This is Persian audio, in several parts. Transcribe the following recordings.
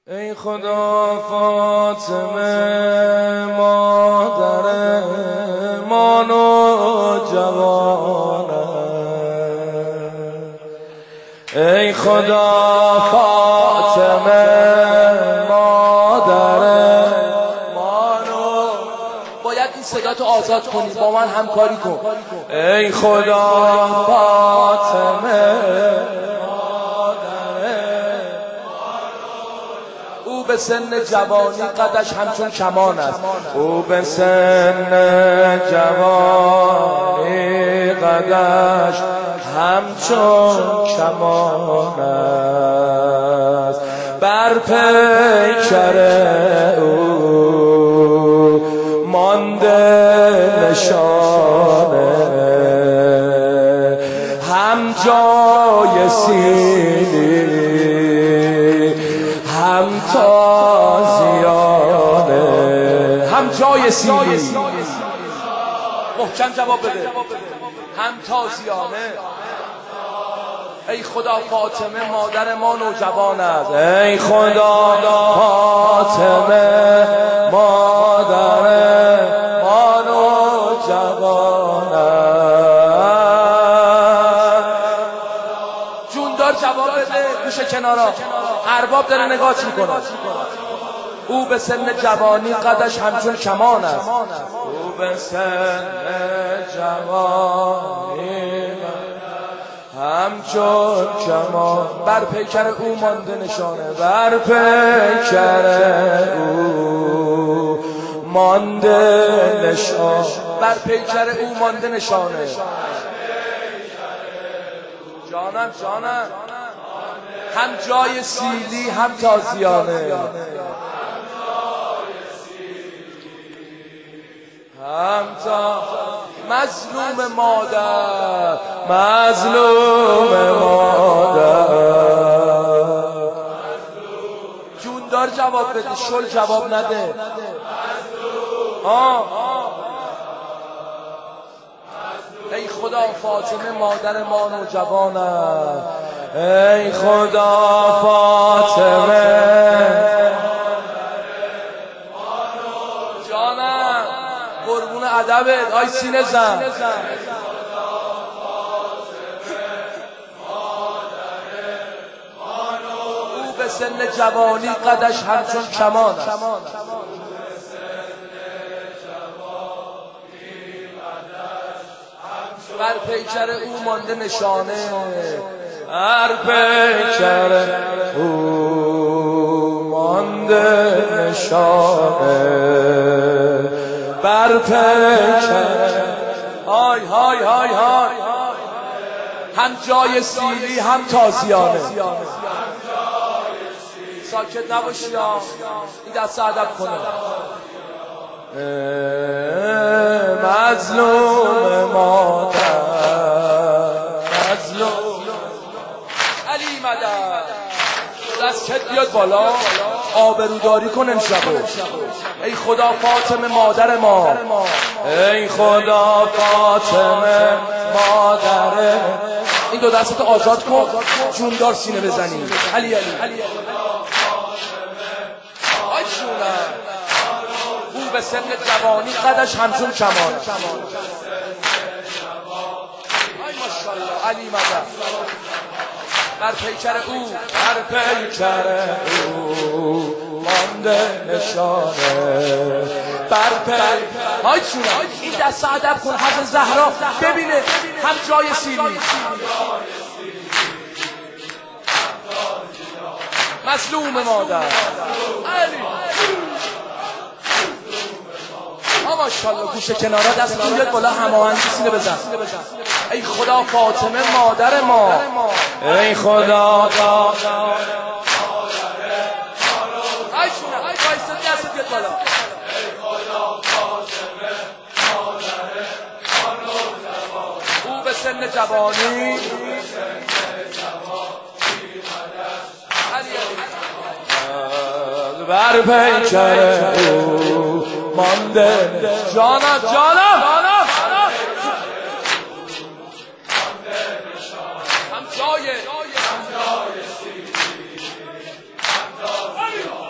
ای خدا فاطمه مادر مان و جوانه، ای خدا فاطمه مادر مان و باید این صدا تو آزاد کنی، با من همکاری کن. ای خدا فاطمه او به سن جوانی قدش همچون کمان است، او به سن جوانی قدش همچون کمان است، بر پیکر او مانده نشانه، هم جای سینی هم تازیانه، هم جای سیلی محکم جواب بده، هم تازیانه. ای خدا فاطمه مادر ما نوجوان است، ای خدا فاطمه مادر ما نوجوان است. جوندار جواب بده، گوش کنارا، ارباب داره نگاهش میکنه. او به سن جوانی قدش همچون کمان است، او به سن جوانی همچون کمان، بر پیکر او مانده نشانه، بر پیکر او مانده نشانه، بر پیکر او مانده نشانه. جانم جانم، هم جای سیلی هم تازیانه، هم تا مظلوم مادر، مظلوم مادر. جوندار جواب بده، شل جواب نده. ای خدا فاطمه مادر ما نوجوان است، ای خدا فاطمه جانم، قربون ادبت آی سینه زن. او به سن جوانی قدش همچون کمان است، بر پیکر او مانده نشانه، بر پیکر او مانده نشانه، بر پیکر های های های های، هم جای سیلی هم تازیانه. ساکت نباشی، این دست ادب کنه. مظلوم مادر، مظلوم علی مدد، دستت بیاد بالا، آبروداری کن امشبو. ای خدا فاطمه مادر ما، ای خدا فاطمه مادر. این دو دستت آزاد کن، جوندار سینه بزنی. علی علی علی آی جونم، او به سن جوانی قدش همچون کمان. آی ماشاءالله علی مدد، بر پیکر او، بر پیکر او مانده نشانه، بر پیکر. های جونم، این دست ادب کن، حضرت زهرا ببینه، هم جای سیلی مظلوم مادر. علی ماشاءالله، گوشه کنارا دستتون بیاد بالا، هماهنگی سینه بزن. ای خدا فاطمه مادر ما، ای خدا فاطمه او به سن جوانی بر پیکر او مانده. جانم جانم هم جای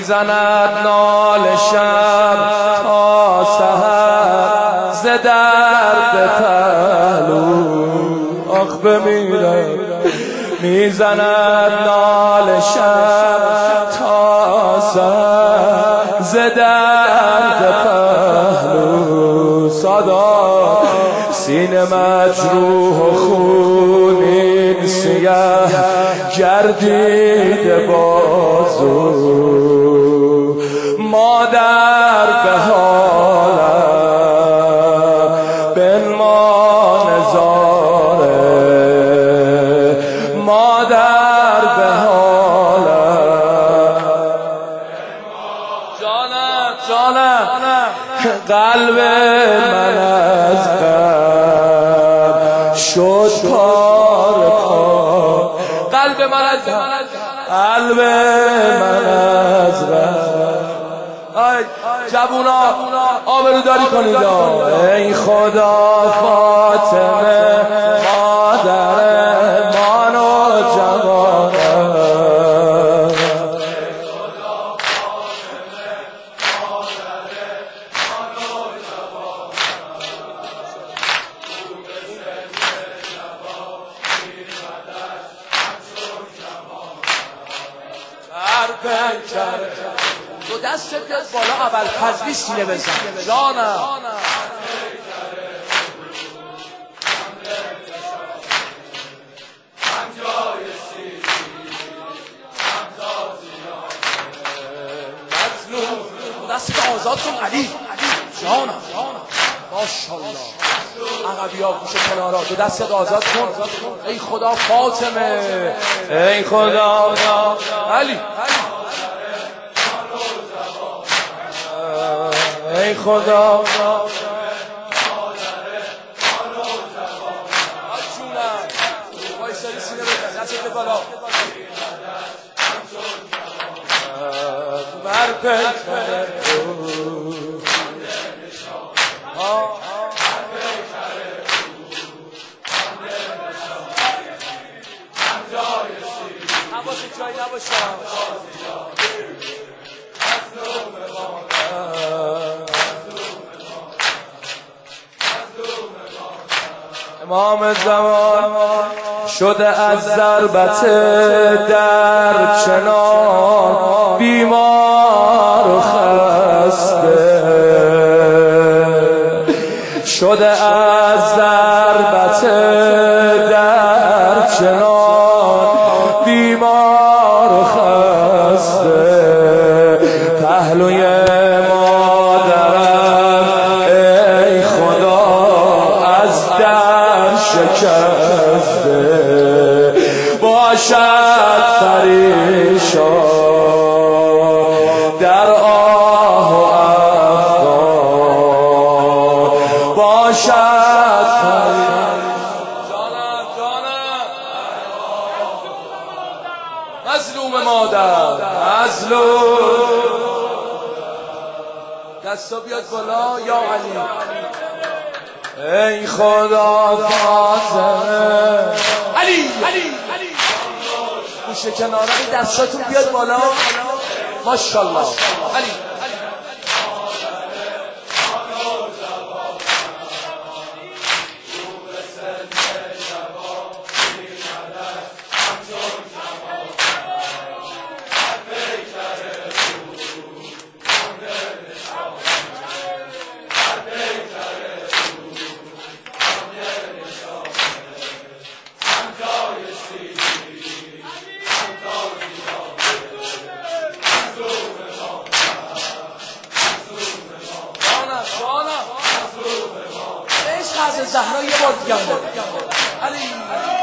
میزند ناله شب تا سحر ز درد پهلو آخ بمیرم میزند ناله شب تا سحر ز درد پهلو صدا سینه مجروح و خونین سیه گردیده بازو مادر به حالم بنما نظاره مادر به حالم جانم قلب من از غم شد پاره قلب من از جوونا آبروداری کنید ای خدا فاطمه مادر مان و جوانم دو دست بیاد بالا اول پذلی سینه بزن جانم دست آزاد کن علی جانم ماشاءالله عقبیا گوش کنارا دو دست آزاد کن ای خدا فاطمه ای خدا علی ای خدا وایساری سینه بزن دست به بالا بر پیکر حواست جایی نباشه امام زمان شده از ضربت در چنان بیمار و خسته شده از ضربت در چنان بیمار و خسته پهلوی مادرم ای خدا از در شکسته باشد پریشان در آه و افغان باشد مظلوم مادر مظلوم دستا بیاد بالا یا علی ای خدا فاطمه علی گوشه کناره این دستاتون بیاد بالا ماشاءالله علی زهرا یه بار دیگه علی